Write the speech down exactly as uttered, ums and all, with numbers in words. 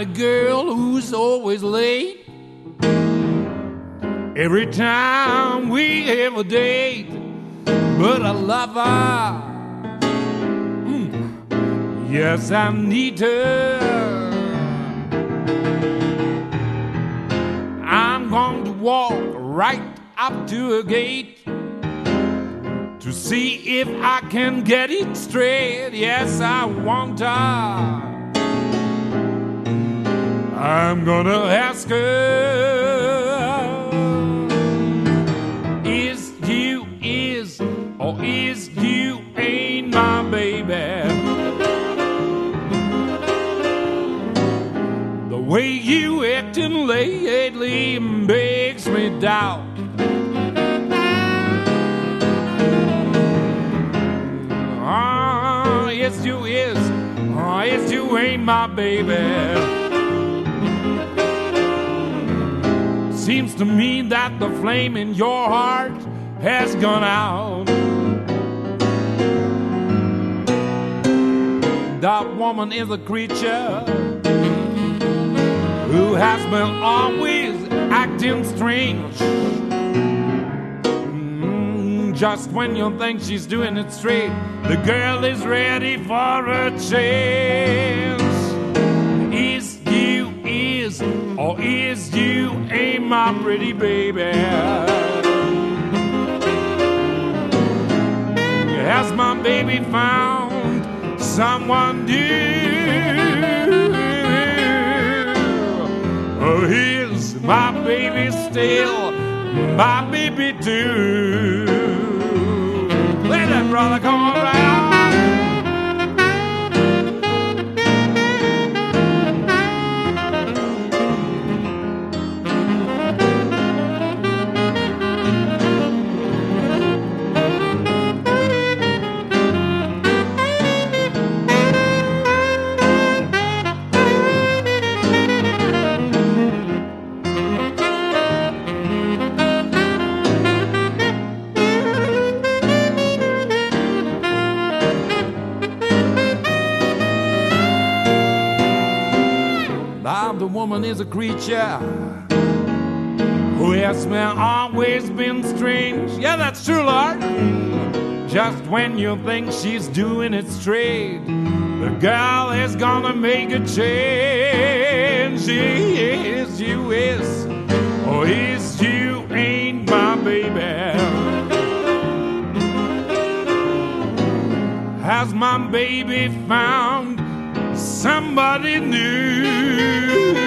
a girl who's always late. Every time we have a date, but I love her. Mm. Yes, I need her. I'm going to walk right up to her gate to see if I can get it straight. Yes, I want her. I'm gonna ask her, is you is or is you ain't my baby? The way you acting lately makes me doubt. Oh, yes you is, oh, yes you ain't my baby. Seems to me that the flame in your heart has gone out. That woman is a creature who has been always acting strange. Mm, just when you think she's doing it straight, the girl is ready for a chance. Is you is or is you ain't my pretty baby? Has my baby found someone new? Or is my baby still my baby too? Let that brother come on right on. The woman is a creature who has been, always been strange. Yeah, that's true, Lord. Just when you think she's doing it straight, the girl is gonna make a change. She is, you is, or is you ain't my baby? Has my baby found somebody new?